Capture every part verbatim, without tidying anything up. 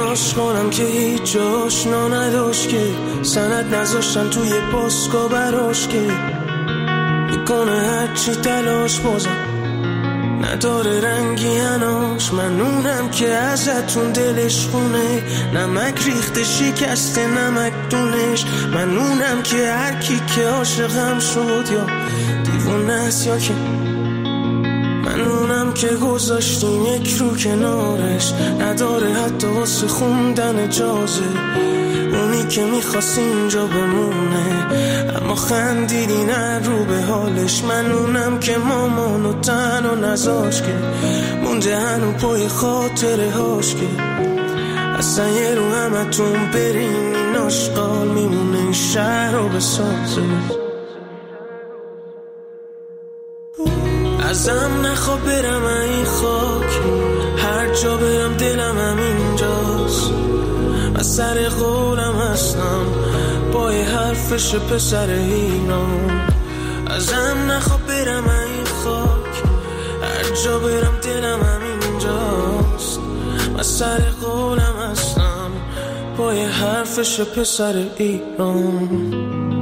عشق کنم که هیچ آشنا نداشت که سند نذاشتن توی پاسکا براش که میکنه هرچی تلاش بازم نداره رنگی هناش. منونم که ازتون دلش خونه نمک ریخته شکسته نمک دونش. منونم که هر کی که عاشقم شد یا دیوونه است یا که منونم که گذاشتیم یک رو کنارش نداره حتی واسه خوندن اجازه. اونی که میخواست اینجا بمونه اما خندیدی نه رو به حالش. منونم که مامانو تنها نذاش که مونده هنو پای خاطره هاش که اصلا یه رو همتون برین این آشقال میمونه این شهر رو بسازه. ازم نخواه برم این خاک هر جا برم دلم همینجاست. من سر قولم هستم پای حرفش پسر ایران. ازم نخواه برم این خاک هر جا برم دلم همینجاست. من سر قولم هستم پای حرفش پسر ایران.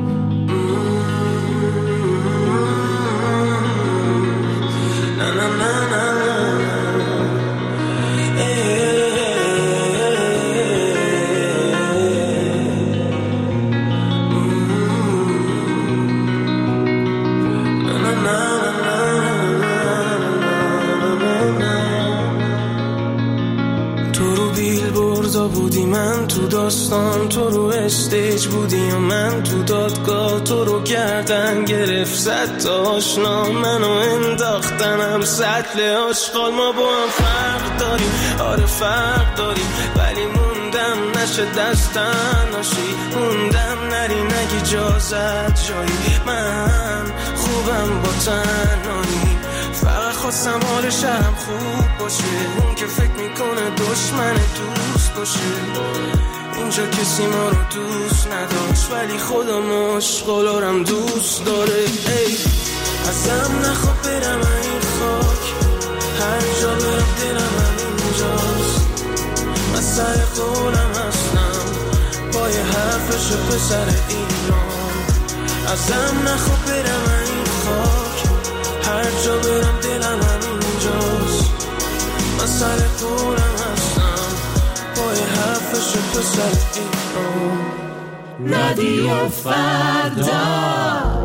بودی من تو داستان تو رو استیج بودی و من تو دادگاه تو رو گردن گرفت صد تا آشنا منو انداختنم سطل آشغال. ما با هم فرق داریم آره فرق داریم ولی موندم نشه دستن ناشی موندم نری نگی جازت جایی. من خوبم با تنهایی فقط خواستم حال شهرم خوب باشه. اون که فکر میکنه دشمن دوست باشه اینجا کسی ما رو دوست نداشت ولی خودم عشقالارم دوست داره. ای ازم نخواه برم این خاک هر جا برم دلم همینجاست. من سر قولم هستم پای حرفش پسر ایران. ازم نخواه برم این خاک هر جا برم دلم همینجاست. من سر قولم هستم پای حرفش پسر ایران. رادیو فردا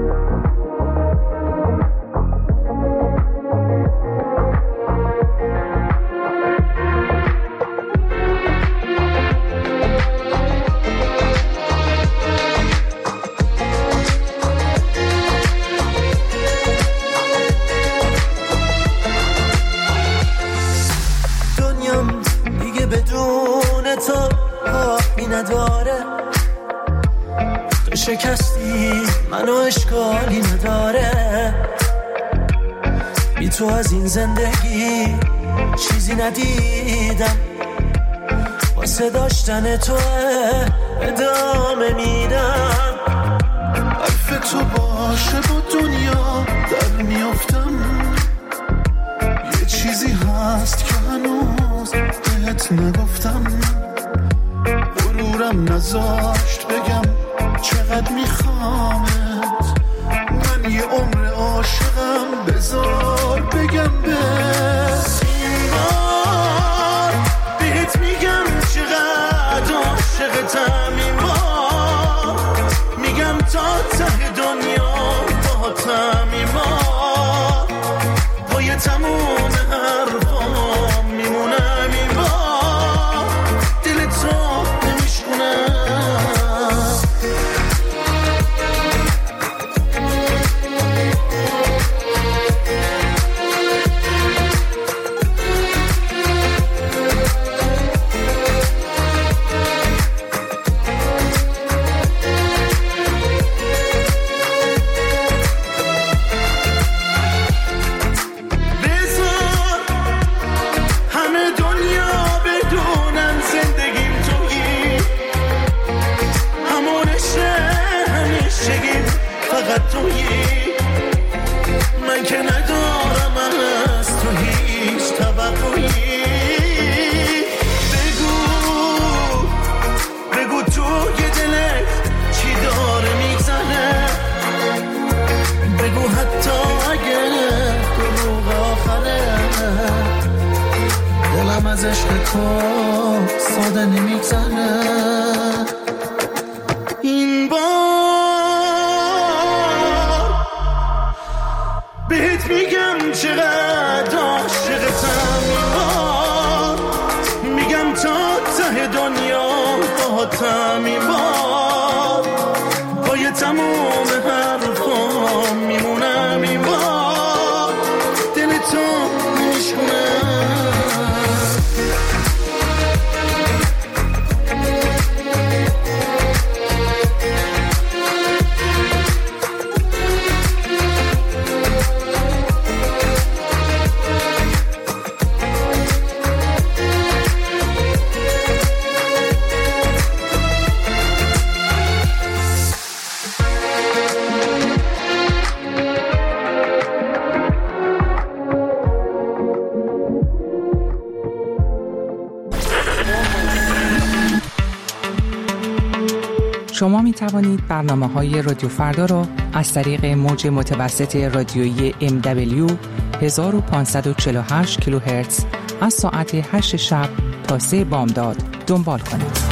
نداره تو شکستی منو اشکالی نداره بی تو از این زندگی چیزی ندیدم واسه داشتن تو ادامه میدم. حرف تو باشه با دنیا در میافتم یه چیزی هست که هنوز بهت نگفتم. غرورم نذاشت بگم چقدر میخوامت من یه عمر عاشقم بذار بگم به سیمار بهت میگم چقدر عاشقتم ایمان میگم تا ته دنیا با تم ایمان پای تموم حرفام میمونم ایمان دل تو من که ندارم از تو هیچ توقعی. بگو تو ساده نمیگذره. این بار بهت میگم چقدر عاشقتم، این بار میگم تا ته دنیا باهاتم، این بار پای تموم حرفام میمونم، این بار دل تو میشونم. شما می توانید برنامه‌های رادیو فردا را از طریق موج متوسط رادیویی ام دبلیو هزار و پانصد و چهل و هشت کیلوهرتز از ساعت هشت شب تا سه بامداد دنبال کنید.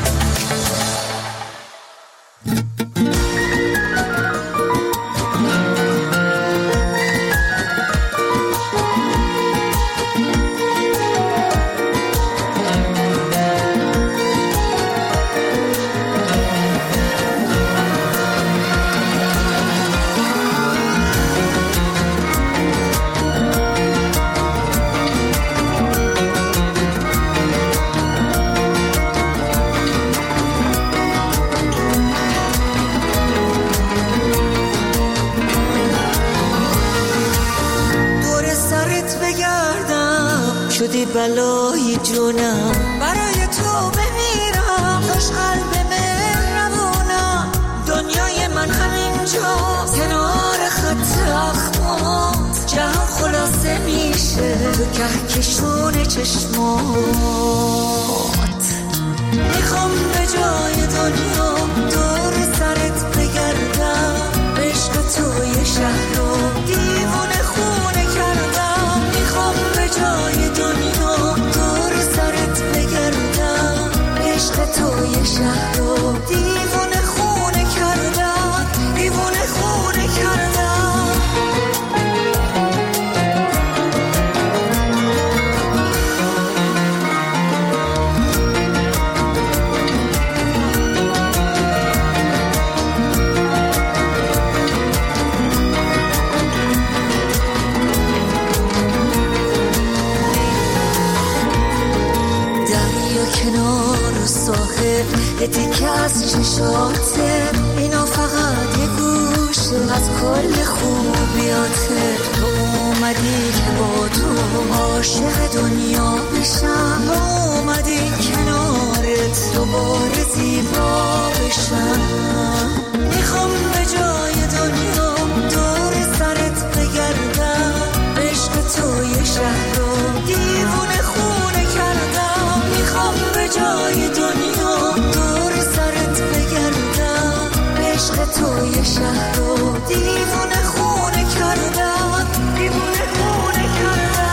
بلای جونم برای تو بمیرم، خوش قلب مهربونم، دنیای من همینجا کنار خط اخمات، جهان خلاصه میشه تو کهکشون چشمات. میخوام به جای دنیا دور سرت بگردم، عشق توی شهر رو دیوونه خونه کردم. میخوام به جای دنیا دور سرت بگردم، عشق توی شهر رو دیوونه خونه کردم، دیوونه خونه کردم. یه تیکه از چشاته، اینا فقط یه گوشه از کل خوبیاته. تو اومدی که با تو عاشق دنیا بشم، اومدی کنارت دوباره زیبا بشم. میخوام به جای دنیا دور سرت بگردم، عشق توی شهر رو دیوونه خونه کردم. میخوام به جای دنیا دور سرت بگردم، عشق توی شهر رو دیوونه خونه کردم، دیوونه خونه کردم.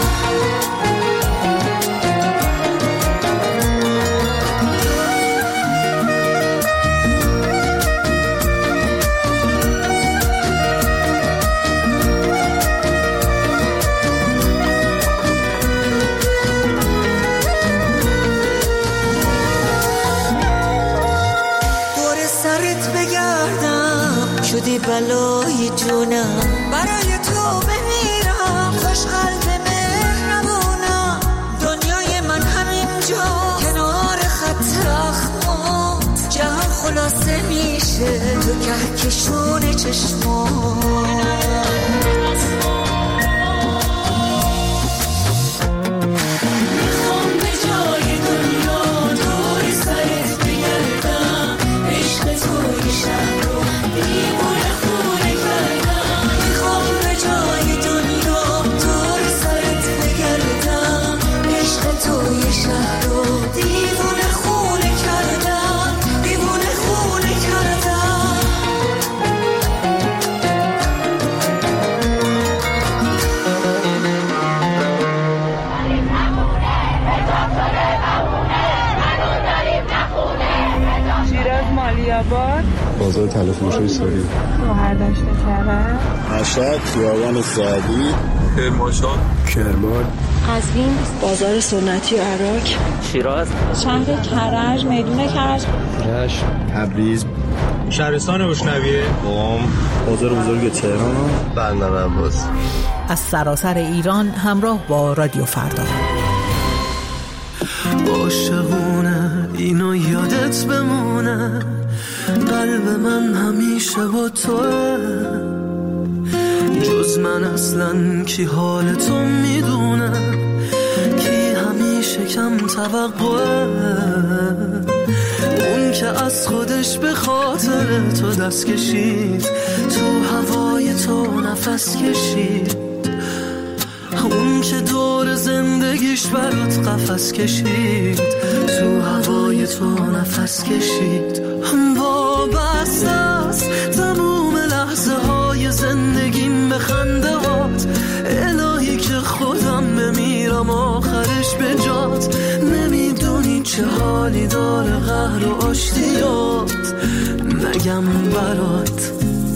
شدی بلای جونم برای تو بمیرم، خوش قلب مهربونم، دنیای من همینجا کنار خط اخمات، جهان خلاصه میشه تو کهکشون چشمات. بازار تلفروشی سوری. بهرداشت کرد. مشهد خیابان سعدی. کرمانشاه. کرمان. قزوین بازار سنتی عراق. شیراز. شهر کرج میدون کرج. رشت. تبریز. شهرستان گشنویه. قم. بازار بزرگ تهران. بندر عباس. از سراسر ایران همراه با رادیو فردا. عاشقونه اینو یادت بمونه، قلب من همیشه با توه، جز من اصلا کی حال تو میدونه، کی همیشه کم توقعه، اون که از خودش به خاطر تو دست کشید، تو هوای تو نفس کشید، اون که دور زندگیش برات قفس کشید، تو هوای تو نفس کشید. وابسته است تموم لحظه های زندگیم به خنده هات، الهی که خودم بمیرم آخرش به جات، نمیدونی چه حالی داره قهر و آشتیات، نگم برات.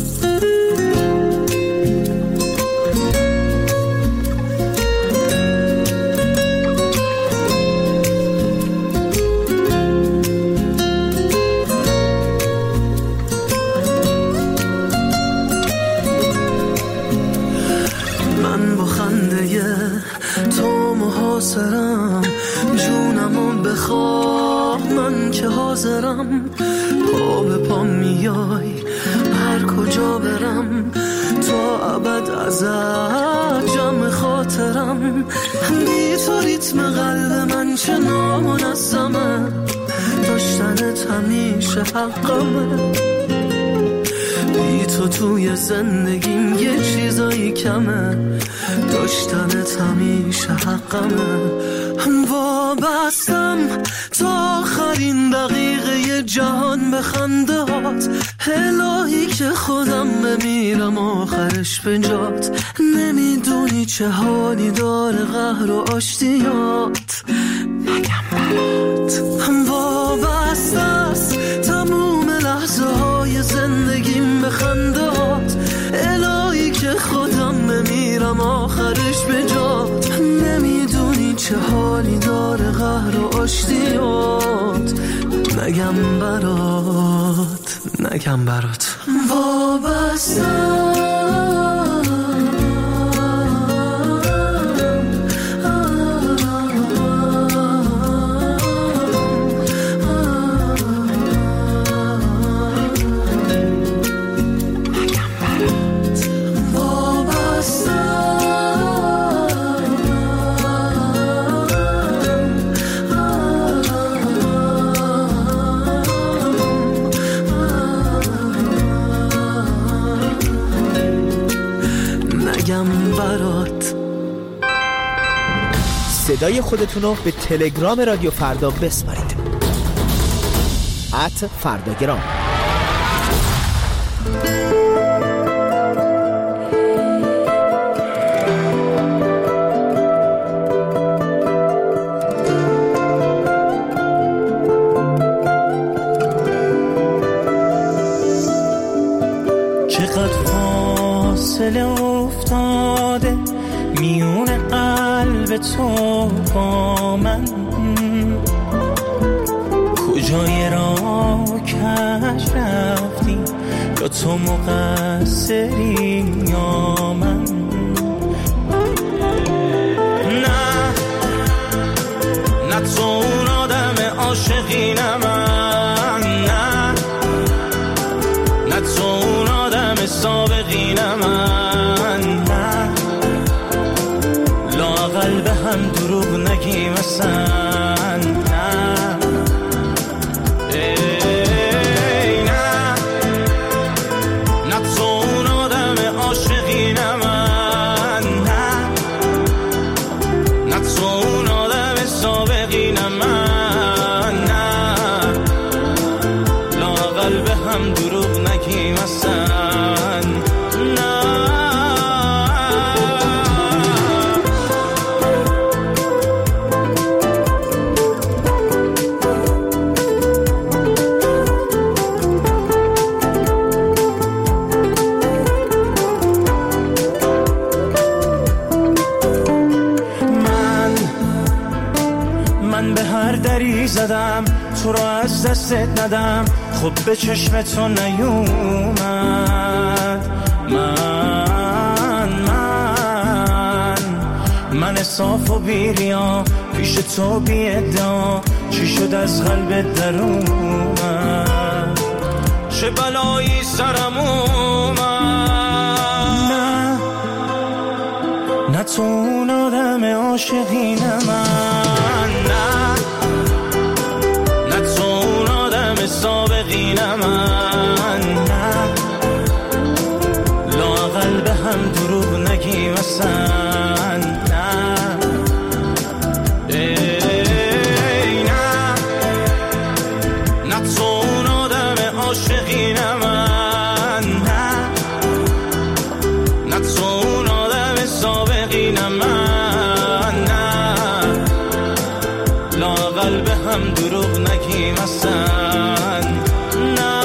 تو محاصرم جونمو بخواه، من که حاضرم، پا به پا میای هر کجا برم، تا ابد ازت جمع خاطرم، بی تو ریتم قلب من چه نامنظمه، داشتنت همیشه حقمه، بی تو توی زندگیم یه چیزایی کمه، داشتنت همیشه حقمه، وابستم تا آخرین دقیقه جهان به خنده هات، الهی که خودم بمیرم آخرش به جات، نمیدونی چه حالی داره قهر و آشتیات، نگم برات. وابسته است تموم لحظه های زندگیم به خنده هات، الهی که خودم بمیرم آخرش به جات، نمیدونی چه حالی داره قهر و آشتیات، نگم برات، نگم برات. وابستم برات. صدای خودتون رو به تلگرام رادیو فردا بسپارید. ات فرداگرام. چقدر فاصله افتاده میون قلب تو با من، کجای راه کش رفتی، یا تو مقصری یا من، نه نه تو اون آدم عاشقی نه من، نه نه تو اون آدم سابقی نه من، نه لااقل به هم دروغ نگیم اصلا، نه ای نه نه تو اون آدم عاشقی نه من، نه نه تو اون آدم سابقی نه من، نه لااقل به هم دروغ نگیم اصلا، به هر دری زدم تو رو از دستت ندم، خب به چشم تو نیومد. من من من صاف و بیریا پیش تو بی ادعا، چی شد از قلبت در اومد؟ چه بلایی سرم اومد؟ نه نه تو اون آدم عاشقین من، نه نه تو اون آدم سابقین من، نه لااقل به هم دروغ نگیم اصلا. دروغ نگیم اصلا. نه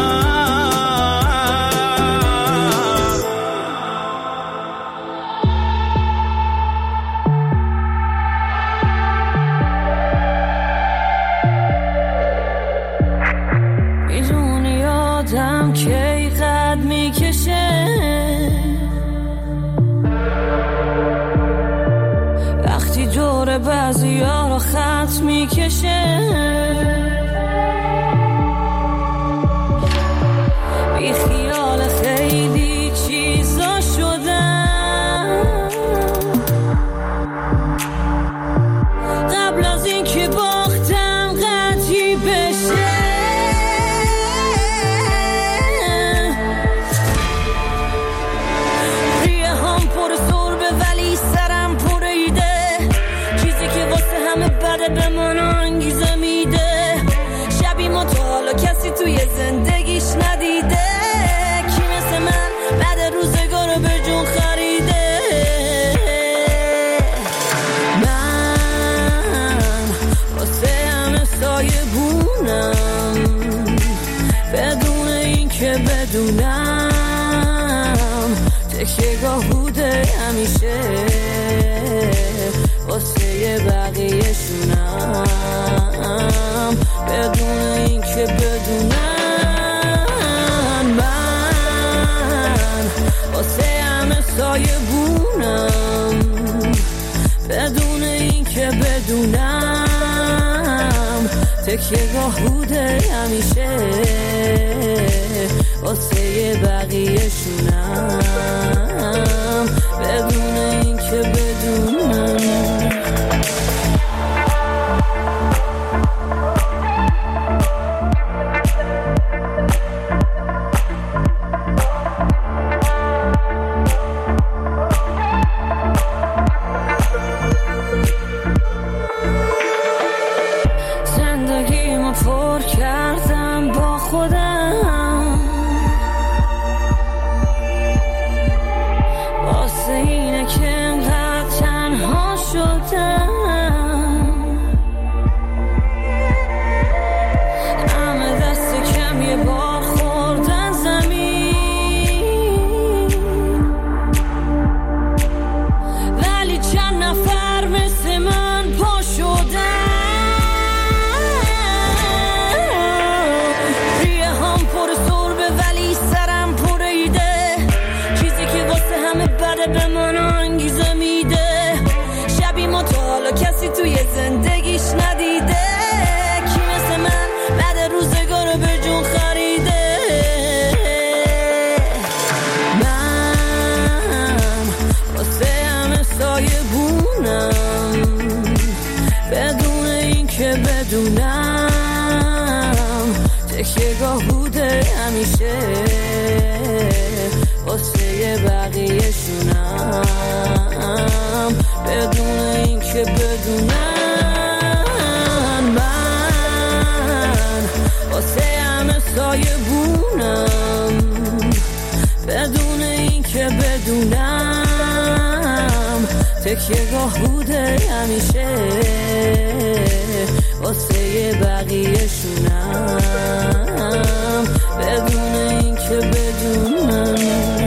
میدونی آدم که قد میکشه وقتی دور بعضی ها رو خط میکشه، بی خیال خیلی چیزا شدم قبل از این که باختم قطعی بشه. ریه هم پر سربه ولی سرم پر ایده، چیزی که واسه همه بده به من انگیزه میده. شبی ما تو حالا کسی توی زندگیش ندیده، کی مثل من بعد روزگار رو به جون خریده. من واسه همه سایه بونم بدون این که بدونم، تکیه گاه بوده همیشه واسه بقیه شونم بدون این که بدونم. من واسه همه سایه بونم بدون این که بدونم، تکیه گاه بوده همیشه واسه بقیه شونم بدون این که بدونم. پر کردم با خودم واسه اینه که انقدر تنها شدم، همه دست کم یه بار خوردن زمین، ولی چند نفر مثل من پا شدن. به من انگیزه میده، شبی ما تو حالا کسی توی زندگیش ندیده، کی مثل من بعد روزگار رو به جون خریده. من واسه همه سایه بونم بدون این که بدونم، تکیه گاه بوده همیشه واسه بقیه شونم بدون این که بدونم. من واسه همه سایه بونم بدون این که بدونم، تکیه گاه بوده همیشه واسه بقیه شونم بدون این که بدونم.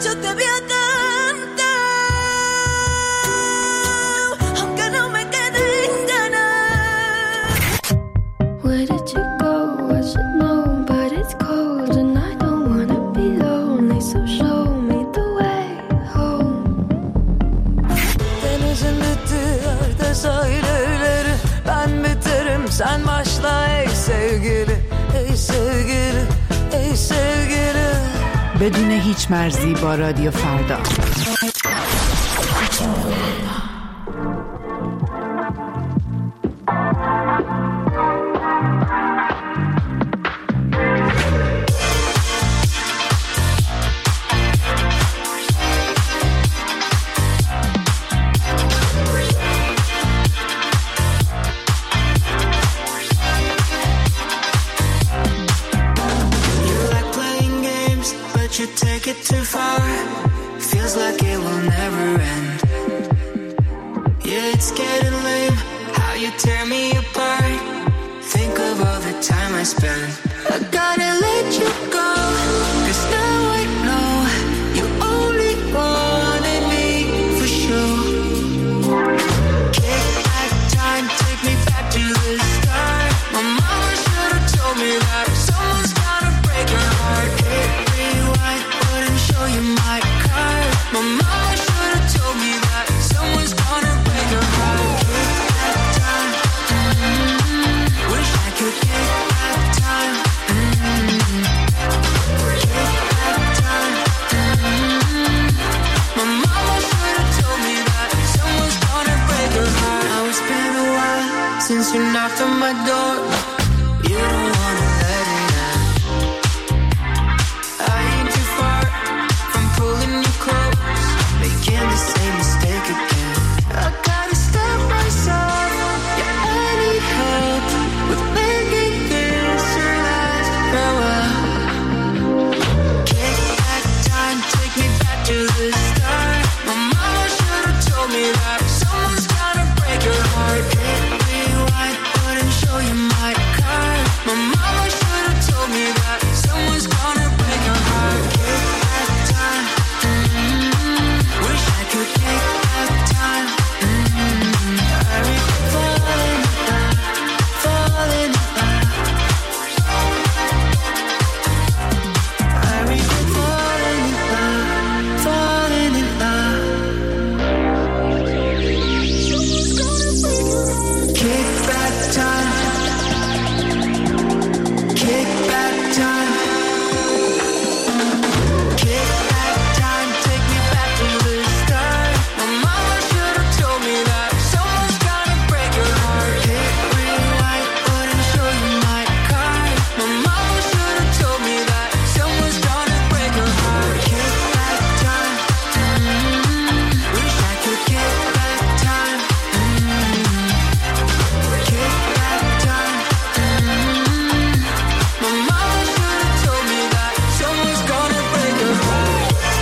yo te vi a cantar, aunque no me quede en ganas. Where did you go? I should know, but it's cold and I don't wanna be lonely, so show me the way home. Denizin bittiği yerde sahil evleri, ben biterim sen başla ey sevgili, ey sevgili, ey sevgili. بدون هیچ مرزی با رادیو فردا. You take it too far, feels like it will never end. Yeah, it's getting lame, how you tear me apart. Think of all the time I spent. I gotta let you go, cause now I know you only wanted me for sure. Kick back time, take me back to the start. My mama should've told me that someone's gotta break her heart. Hit rewind, wouldn't show you my card. My mama should've told me that someone's gonna break her heart. Kick back time, mm-hmm. Wish I could kick back time, mm-hmm. Kick back time, mm-hmm. My mama should've told me that someone's gonna break her heart. Now it's been a while since you knocked on my door. You don't wanna let it end. I ain't too far from pulling you close, making the same mistake again. I gotta stop myself, yeah, I need help with making this your last farewell. Kick back time, take me back to the start. My mama should've told me that someone's gonna break her heart. Hit rewind, wouldn't show you my card. My mama should've told me that someone's gonna break her heart. Kick back time, mm-hmm. Wish I could kick back time, mm-hmm. I regret falling in love, falling in love. I regret falling in love, falling in love. Kick back time, kick back time, kick back time, take me back to the start. My mama should've told me that someone's gonna break her heart. Hit rewind, wouldn't show you my card. My mama should've told me that someone's gonna break her heart. Kick back time, mm-hmm. Wish I could kick back time, mm-hmm. Kick back time, mm-hmm. My mama should've told me that someone's gonna break her heart.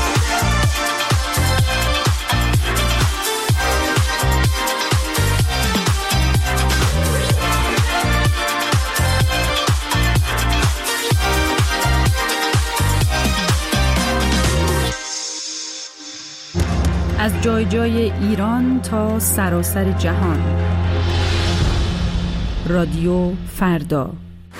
از جای جای ایران تا سراسر جهان. رادیو فردا.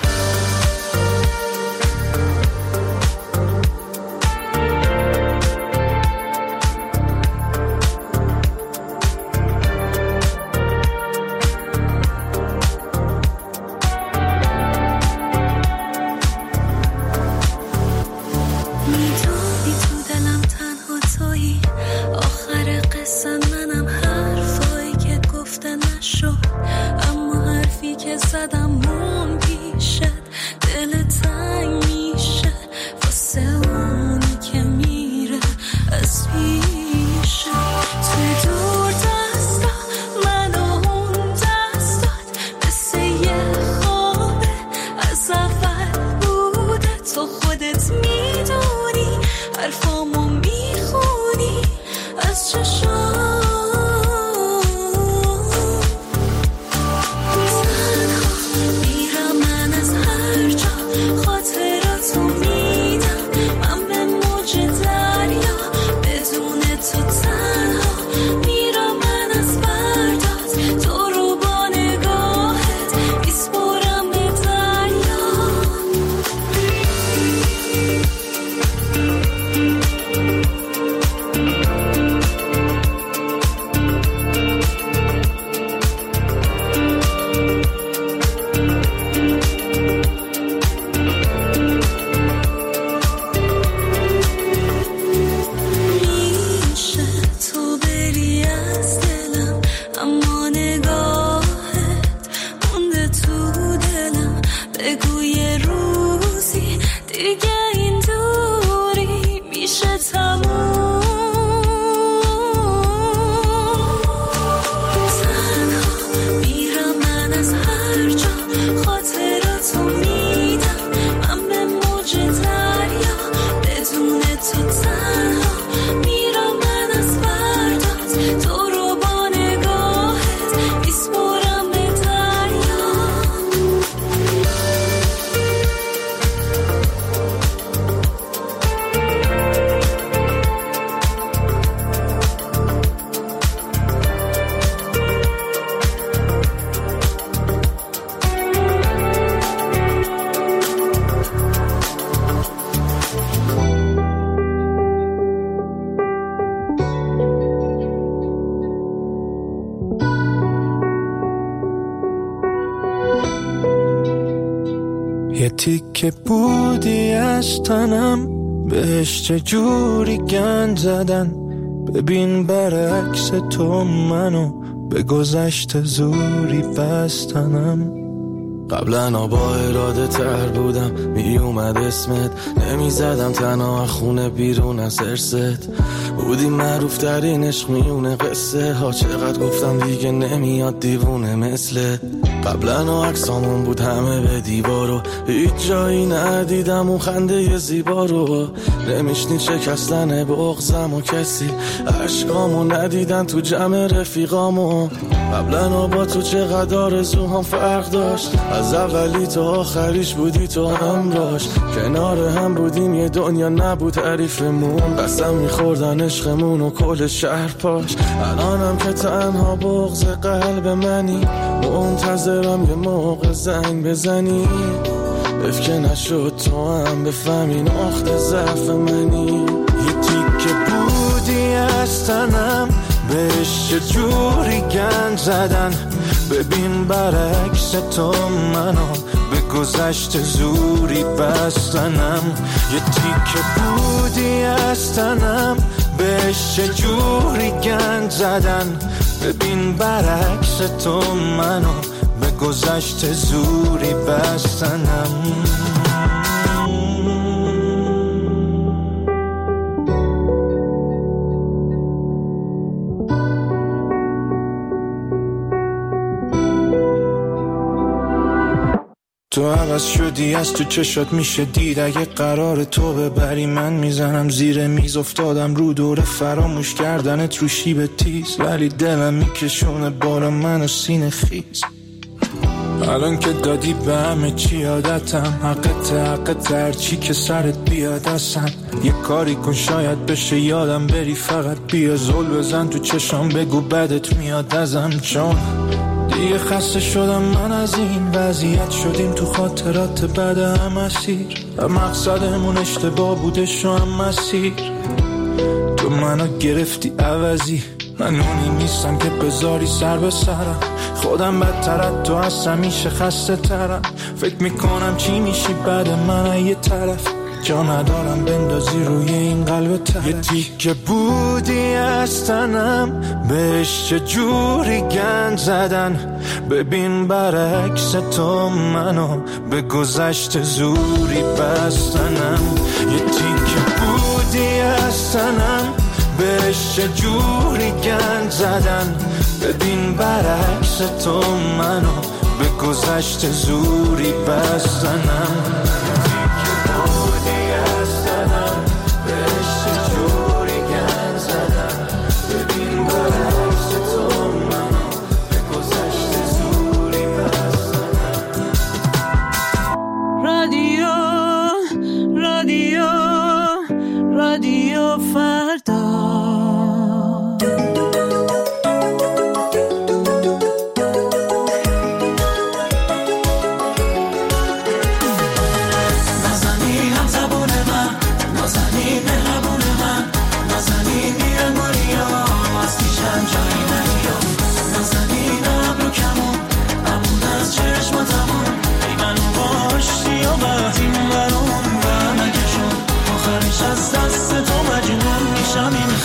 میدونی تو دلم تنها تویی، آخر قصه منم حرفایی که گفته نشد، اما حرفی که زدم موندی. یه تیکه بودی از تنم بهش چجوری گند زدن، ببین برعکس تو منو به گذشت زوری بستنم. قبلا با اراده تر بودم، می اومد اسمت نمی زدم تنها خونه بیرون از ارست. بودی معروف ترین عشق میونه قصه ها، چقدر گفتم دیگه نمیاد دیوونه مثل قبلا. عکسامون بود همه به دیوارو، هیچ جایی ندیدم اون خنده زیبا رو. نمیشنید شکستن بغضم و کسی عشقامو ندیدن تو جمع رفیقامو. قبلا با تو چقدر آرزوهام فرق داشت، از اولی تا آخریش بودی تو همراش. کنار هم بودیم یه دنیا نبود تعریفمون، قسم میخوردن عشقمون و کل شهر پاش. الانم که تنها بغض قلب منی، منتظرم یه موقع زنگ بزنی. اف که نشد تو هم بفهمی نقطه ضعف منی. یه تیکه بودی از تنم بهش چجوری گند زدن، ببین برعکس تو منو به گذشت زوری بستنم. یه تیکه بودی از تنم بهش چجوری گند زدن، ببین برعکس تو منو به گذشت زوری بستنم. تو عوض شدی، از تو چشات میشه دید. اگه قرار تو ببری من میزنم زیر میز. افتادم رو دور فراموش کردنت رو شیب تیز، ولی دلم میکشونه بالا منو سینه خیز. الان که دادی به همه چی عادتم، حقت حقت هرچی که سرت بیاد اصلا. یه کاری کن شاید بشه یادم بری، فقط بیا زل بزن تو چشام بگو بدت میاد ازم. چون دیگه خسته شدم من از این وضعیت، شدیم تو خاطرات بعد هم اسیر. مقصدمون اشتباه بوده شو هم مسیر، تو منو گرفتی عوضی. من اونی نیستم که بذاری سر به سرم، خودم بدترت تو از همیشه خسته ترم. فکر میکنم چی میشی بعد من یه طرف، جا ندارم بندازی روی این قلب ترش. یه تیکه بودی از تنم بهش چجوری گند زدن، ببین برعکس تو منو به گذشت زوری بستنم. یه تیکه بودی از تنم بهش چجوری گند زدن، ببین برعکس تو منو به گذشت زوری بستنم. از دست تو مجنون میشم این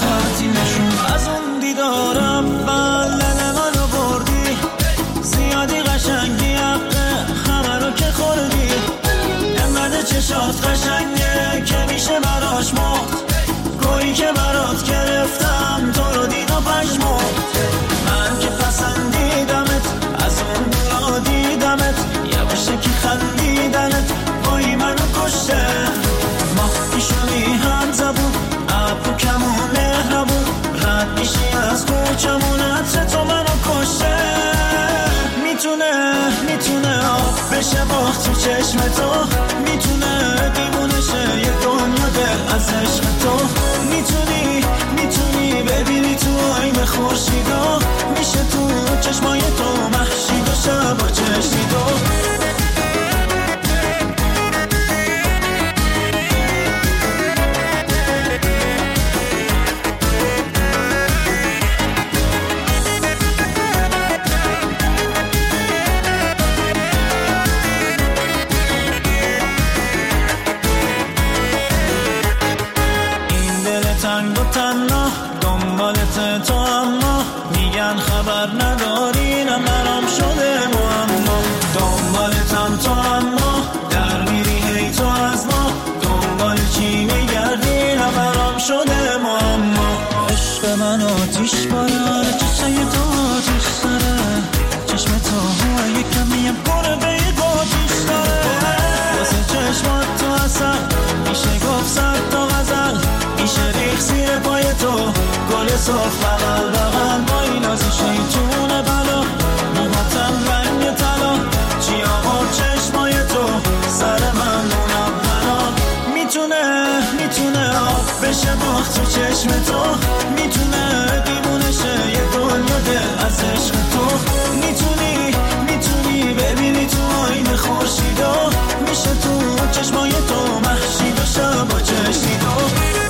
که برات گرفتم تو رو دید و پشمون من که پسندیدمت از اون دورا دیدمت یواشه که خندیدنت وای منو کشته ما پیشونی هم زبون ابرو کمون مهربون رد میشی از کوچمون عطر تو منو کشته میتونه میتونه آب بشه باخت تو چشم تو میتونه دیوونه شه یه دنیا دل از عشق تو میتونی میتونی ببینی تو آینه خورشیدا میشه تو چشمای تو محشید و شبا چشیدو تنگ و تنها دنبالت تو اما میگن خبر نداری نه برام شده معما دنبالتم تو اما در میری هی تو از ما دنبال چی میگردی نه برام شده معما عشق من آتیش باره چشم تو آتیش داره چشم تو هوای کمیم کنه به یه آتیش داره واسه چشمات تو اصلا میشه گفت سر تا غزل میشه ریخ زیر پای تو گل صاف بغل بغل با این آزی شیطون بلا موهاتم رنگ طلا چی آقا چشمای تو سر من مونم بلا میتونه میتونه آب بشه باخت تو چشم تو میتونه دیوونه شه یه دنیا دل از عشق تو میتونی میتونی ببینی تو آینه خورشیدا میشه تو چشمای تو محشید و شبا چشیدو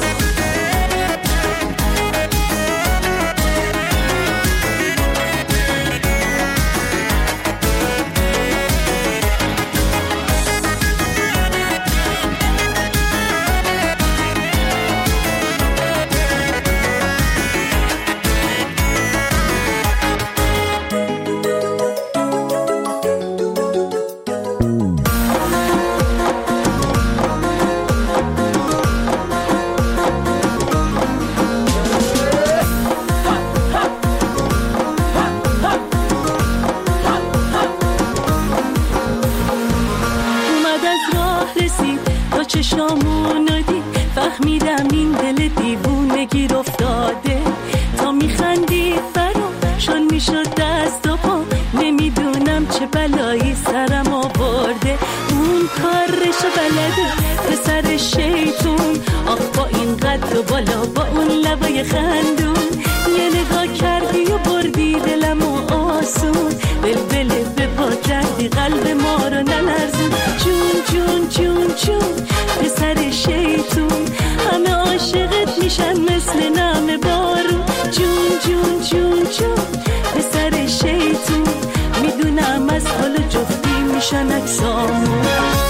چشامونو دید فهمیدم این دل دیوونه گیر افتاده تا میخندید برام شل میشد دست و پا نمیدونم چه بلایی سرم آورده اون کارشو بلده پسر شیطون آخ با این قد و بالا با اون لبای خندون یه نگاه کردی و بردی دلم و آسون بلبله به پا کردی قلب ما رو نلرزون جون جون جون جون پسر شیطون همه عاشقت میشن مثل نم بارون جون جون جون جون پسر شیطون میدونم از حال جفتی میشن اکسامون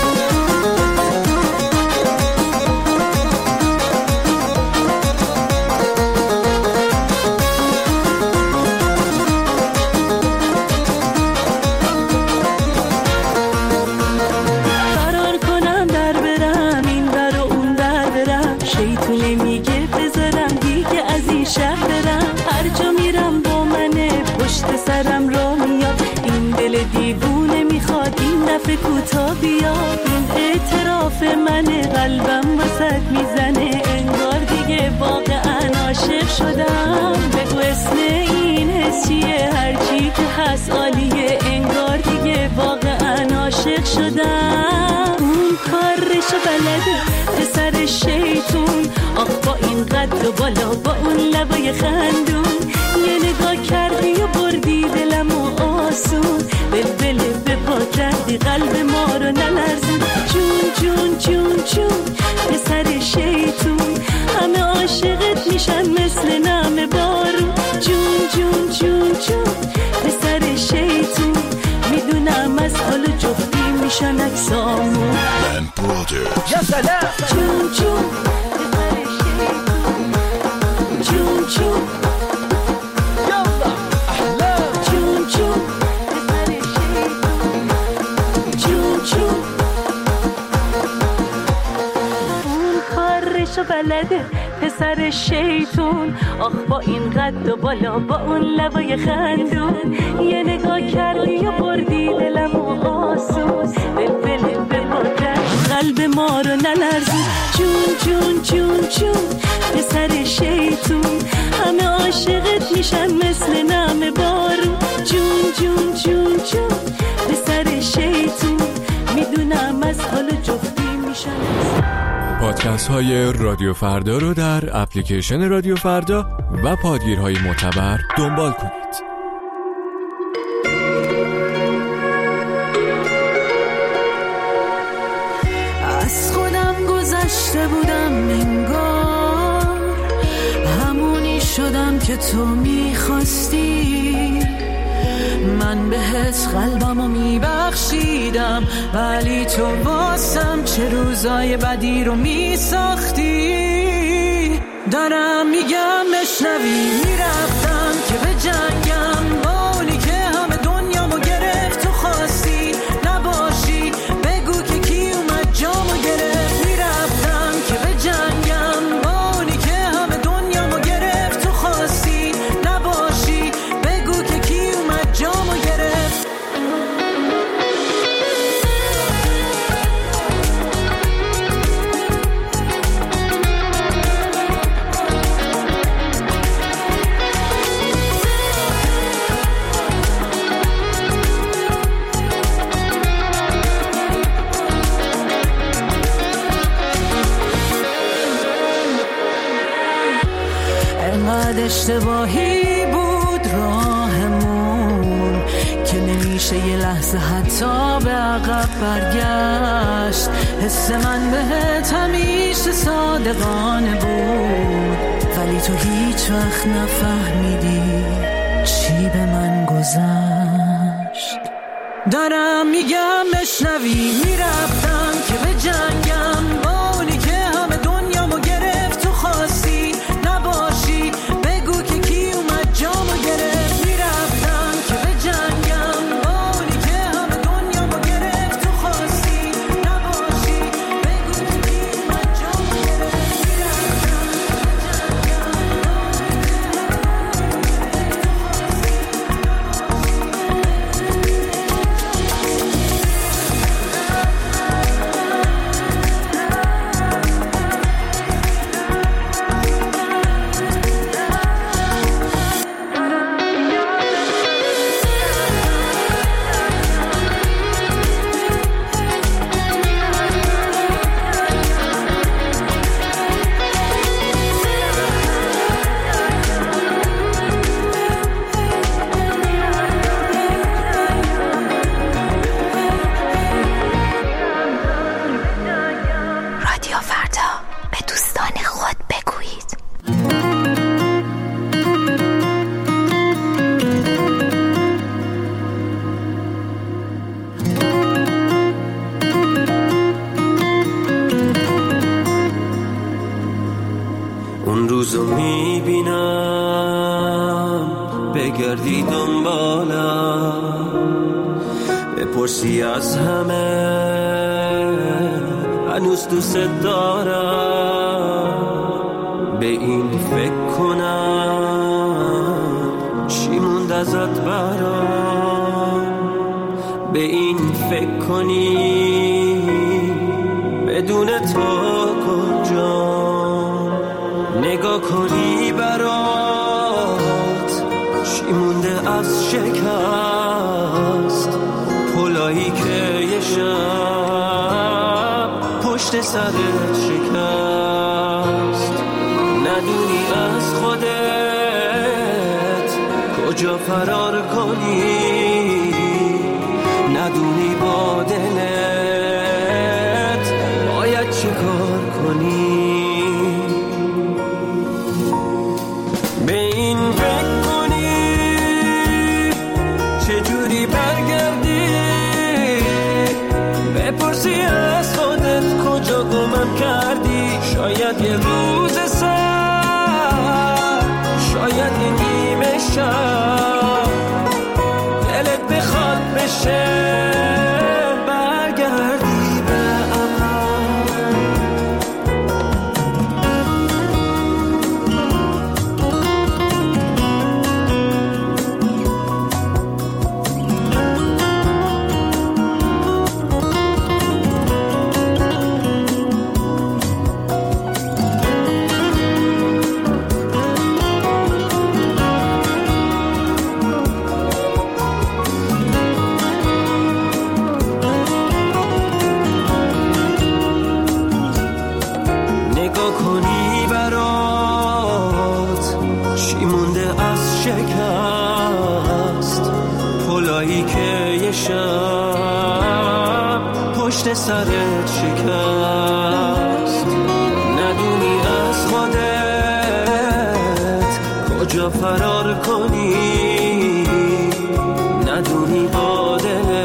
سرم را میاد این دل دیوونه میخواد این دفعه کوتا بیاد این اعتراف منه قلبم وسط میزنه انگار دیگه واقعا عاشق شدم بگو اسم این حس چیه هرچی که هست عالیه انگار دیگه واقعا عاشق شدم اون کارشو بلده پسر شیطون آخ با این قد و بالا با اون لبای خندون یه نگاه کردی و بردی دلم و آسون بلبله به پا کردی قلب ما رو نلرزون جون جون جون جون پسر شیطون همه عاشقت میشن مثل نم بارون جون جون جون جون پسر شیطون میدونم از حال جفتی میشن اکسامون یا سلام جون جون جون جون بلده پسر شیطون، آخ با این قد و بالا با اون لبای خندون، یه نگاه کردی و بردی دلم و آسون، بل بل بل بادن قلب ما رو نلرزون، جون جون جون جون پسر شیطون، همه عاشقت میشن مثل نم بارون، جون جون جون جون پسر شیطون، میدونم از حال جفتی میشن. پادکست های رادیو فردا رو در اپلیکیشن رادیو فردا و پادگیرهای معتبر دنبال کنید. از خودم گذشته بودم انگار، همونی شدم که تو میخواستی، من بهت قلبمو میبخشیدم، ولی تو واسم چه روزای بدی رو میساختی. دارم میگم بشنوی، میرفتم که به جنگم با اونی که همه دنیامو گرفت، تو خواستی نباشی، بگو که کی اومد جامو گرفت. میرفتم که به جنگم با اونی که همه دنیامو گرفت، تو خواستی نباشی، بگو که کی اومد جامو گرفت. انقدر اشتباهی بود راهمون که نمیشه یه لحظه حتی به عقب برگشت. حس من بهت همیشه صادقانه بود، ولی تو هیچ وقت نفهمیدی چی به من گذشت. دارم میگم بشنوی، میرفتم که به جنگم با اونی که همه دنیامو گرفت، تو خواستی نباشی، بگو که کی اومد جامو گرفت. میرفتم که به جنگم با اونی که همه دنیامو گرفت، تو خواستی نباشی، بگو که کی اومد جامو گرفت. اون روزو میبینم بگردی دنبالم، بپرسی از همه هنوز دوست دارم، به این فکر کنم چی موند ازت برام، به این فکر کنی بدون تو کجا، نگاه کنی برات چی مونده از شکست، پلایی که یه شب پشت سرت شکست. ندونی از خودت کجا فرار کنی، ندونی با دلت باید چه کار کنی. به این فکر کنی چجوری برگردی، بپرسی از خودت کجا گمم کردی. شاید یه روز سر، شاید یه نیمه شب، دلت بخواد بشه برگردی. شکست، پلایی که یه شب پشت سرت شکست. ندونی از خودت کجا فرار کنی، ندونی با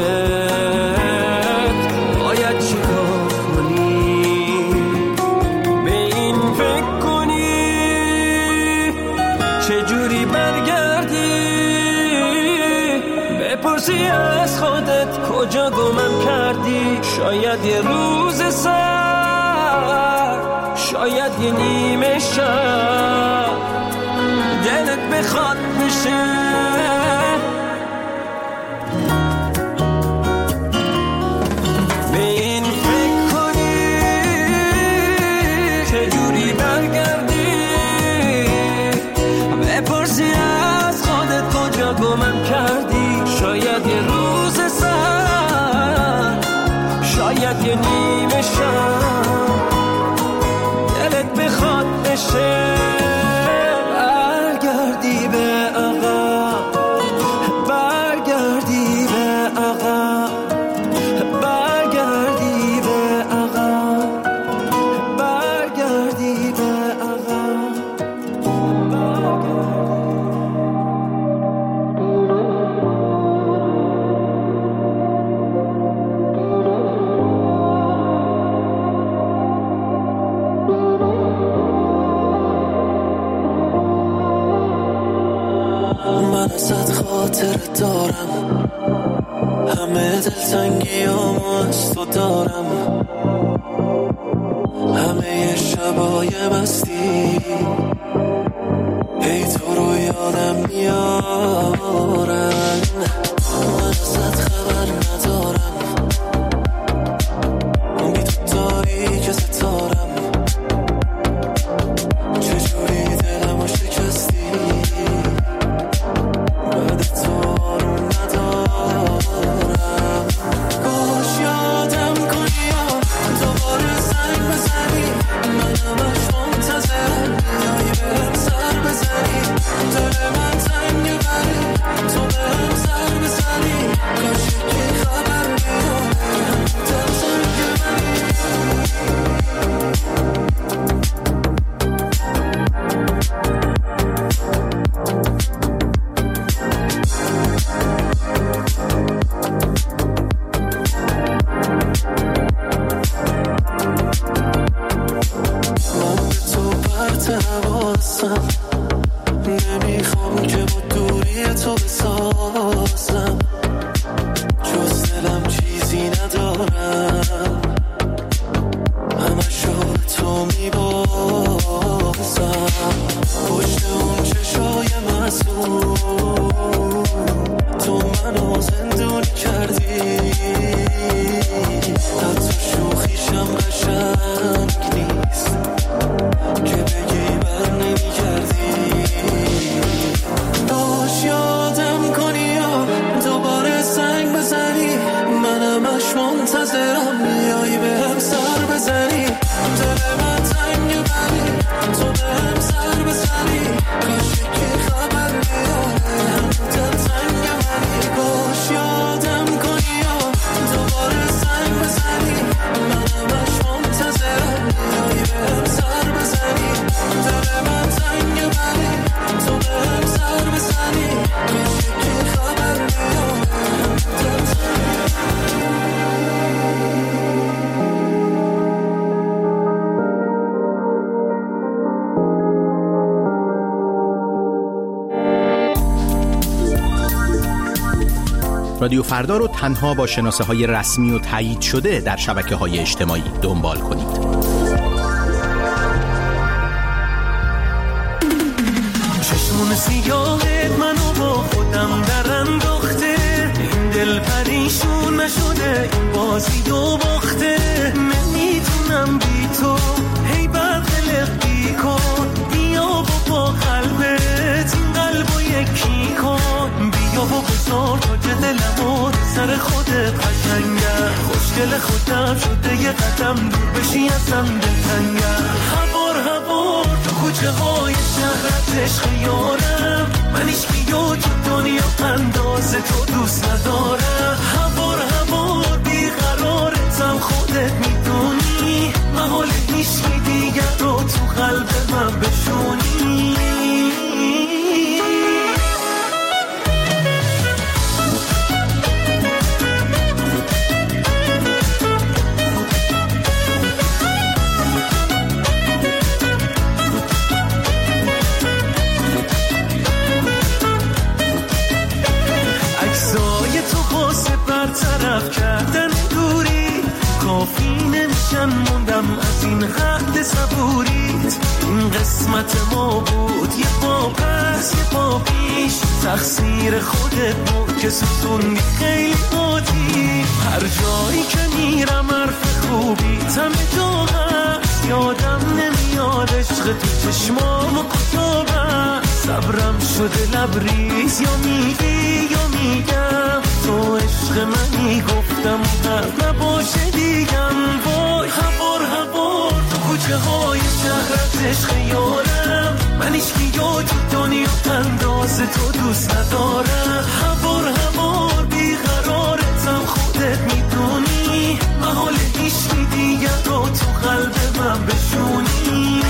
دلت باید چی کار کنی. به این فکر کنی چجوری برگردی، بپرسی از خودت کجا گمم کردی. شاید یه روز سر، شاید یه نیمه شب دلت بخواد بشه. به این فکر کنی چجوری برگردی، بپرسی از خودت کجا گمم کردی. شاید یه روز سر، شاید یه نیمه شب دلت بخواد بشه. برگردی به عقب، برگردی به عقب، برگردی به عقب، برگردی به عقب. من ازت خاطر دارم، همه دلتنگیامو از تو دارم، همه شبای مستی ای تو رو یادم میارن. من ازت خبر ندارم، بی تو تاریک ستارم، چجوری دلمو شکستی. نمیخوام که با دوری تو بسازم، جز دلم چیزی ندارم، همه شو تو میبازم. پشت اون چشای معصوم تو منو زندونی کردی، حتی شوخیشم قشنگ نیست که بگی بر نمی کردی. باش یادم کنی یا دوباره سنگ بزنی، منم اش منتظرم میایی به هم سر بزنی. دل من تنگ بری تو به هم سر بزنی، کاش یکی خبر بیاره هم دل تنگ منی. باش یادم کنی یا دوباره سنگ بزنی، منم اش منتظرم میایی به هم سر بزنی. دل من تنگ بری تو به هم سر بزنی، کاش یکی خبر بیاره هم دل تنگ رادیو فردا رو تنها با شناسه های رسمی و تایید شده در شبکه های اجتماعی دنبال کنید. چشمون سیاهت منو با خودم در انداخته، این دل پریشون نشده، این بازی دو باخته. نمیتونم بی تو هی برقلق بی کن، بیا با قلبت این قلبو یکی کن. بیا و بزار تا دلمو سر خودت قشنگه، خوشگل خودم شده یه قدم دور بشی ازم دلتنگه. هوار هوار تو کوچه های شهرت عشق یارم، من هیچکی تو دنیا انداز تو دوست ندارم. هوار هوار بیقرارتم خودت میدونی، محال هیچکی دیگر رو تو قلب من بشونی. برطرف کردن دوری کافی نمیشن، موندم از این حد صبوریت. این قسمت ما بود، یه پا پس یه پا پیش، تقصیر خودت بود که ستوندی خیلی بودی. هر جایی که میرم حرف خوبی تم جا هست، یادم نمیاد عشق تو چشمامو کجا بست. صبرم شده لبریز، یا میگی یا میگم تو عشق منی، گفتم هر نباشه دیگم. وای هوار هوار تو کوچه های شهرت عشق یارم، من هیچکی تو دنیا انداز تو دوست ندارم. هوار هوار بیقرارتم خودت میدونی، محال هیچکی دیگر رو تو قلب من بشونی.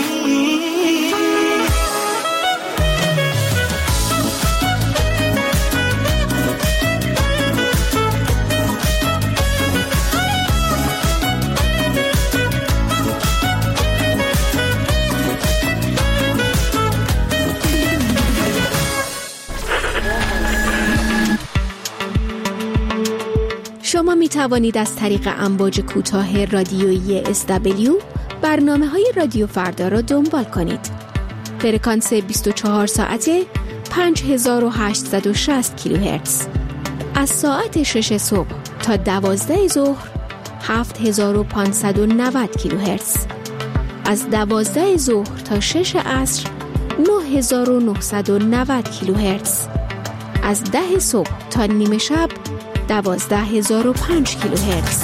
شما می توانید از طریق امواج کوتاه رادیویی اس دبلیو برنامه‌های رادیو فردا را دنبال کنید. فرکانس بیست و چهار ساعته پنج هزار و هشتصد و شصت کیلوهرتز. از ساعت شش صبح تا دوازده ظهر هفت هزار و پانصد و نود کیلوهرتز. از دوازده ظهر تا شش عصر نه هزار و نهصد و نود کیلوهرتز. از ده صبح تا نیمه شب دوازده هزار و پنج کیلوهرتز.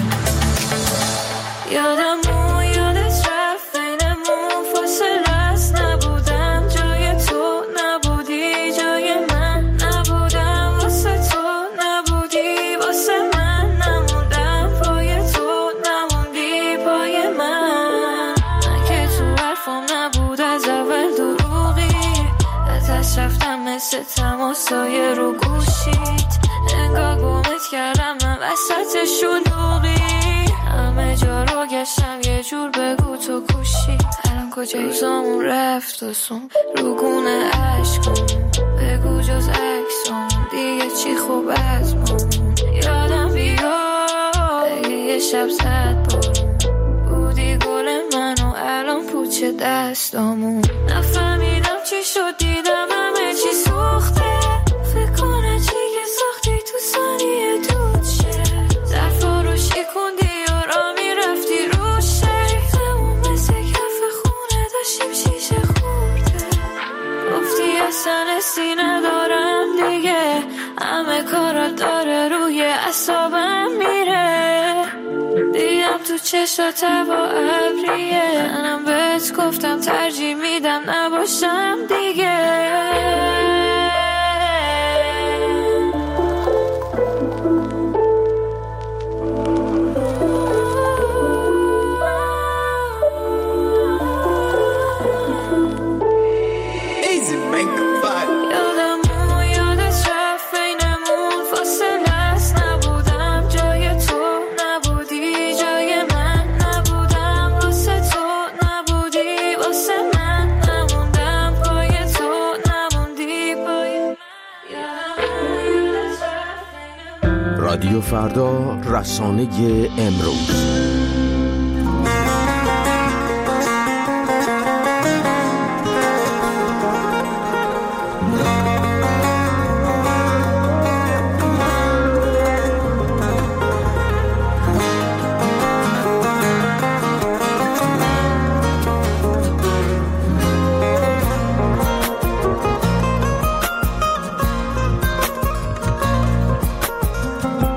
یادم اون یادت رفت بینمون فاصله است، نبودم جای تو نبودی جای من، نبودم واسه تو نبودی واسه من، نموندم پای تو نموندی پای من. من که تو حرفم نبود از اول دروغی، ازش رفتم مثل تماسای رو گوشیت، انگار گمت کردم من وسط شلوغی. همه جا رو گشتم یه جور بگو تو کوشی، الان کجای روزامون رفت و سون رو گونه عشقم، بگو جز عکسم دیگه چی خوب از مون. یادم بیاد اگه یه شب زد بارون، بودی گل من و الان پوچه دستامون. نفهمیدم چی شد دیدم همه چی سوخته، فکر کنه چی که ساختی تو ثانیه دود شه. ظرفا رو شکوندی و را میرفتی رو شیطمون، مثل کف خونه داشتیم شیشه خورده. گفتی اصلا حسی ندارم دیگه، همه کارا داره روی اعصابم میره. دیدم تو چشات با ابریه، منم بهت گفتم ترجیح میدم نباشم دیگه. رادیو فردا، رسانه امروز.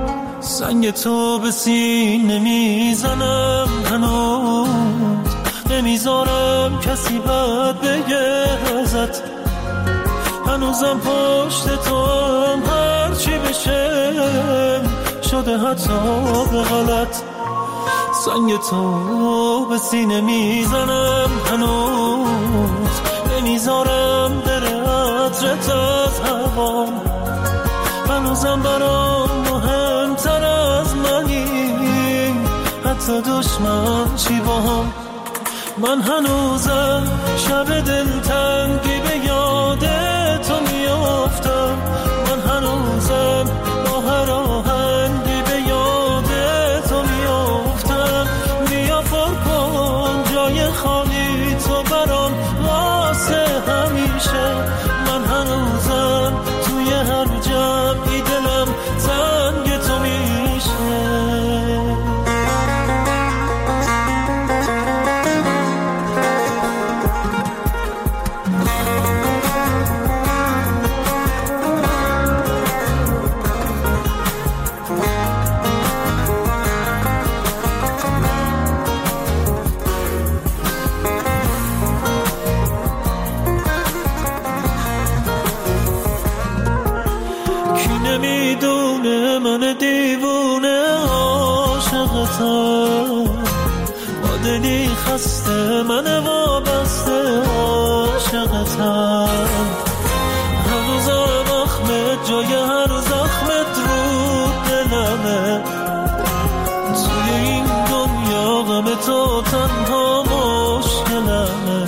سنگ تو به سینه میزنم هنوز، نمیذارم کسی بد بگه ازت، هنوزم پشت تو هم هرچی بشه شده حتی به غلط. سنگ تو به سینه میزنم هنوز، نمیذارم بره عطرت از هوام، هنوزم برام مهمتر از منی حتی دشمن چی با هم. من هنوزم شب دلتنگی به یاد تو میافتم، من هنوزم با هر آهنگی به یاد تو میافتم. بیا پر کن جای خالی تو برام واسه همیشه، من هنوزم توی هر جمعی دلم تنگ تو میشه. نمیدونه من دیوونه عاشقتم، با دلی خسته من وابسته عاشقتم. هنوزم اخمت جای هر زخمت رو دلمه، توی این دنیا غم تو تنها مشکلمه.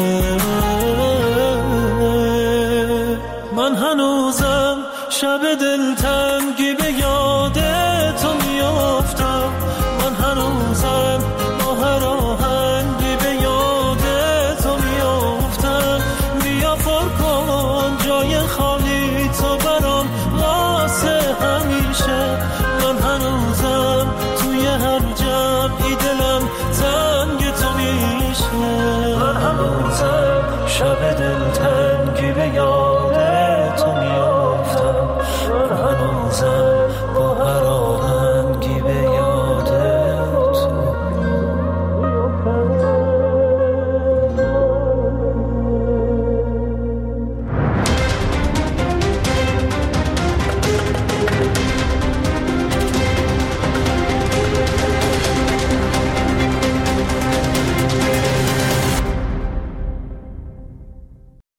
من هنوزم شب دلتنگی به یاد تو میافتم، من هنوزم با هر آهنگی به یاد تو میافتم. بیا پر کن جای خالی تو برام واسه همیشه، من هنوزم توی هر جمعی دلم تنگ تو میشه. من هنوزم شب دلتنگی به یاد تو میافتم، من هنوزم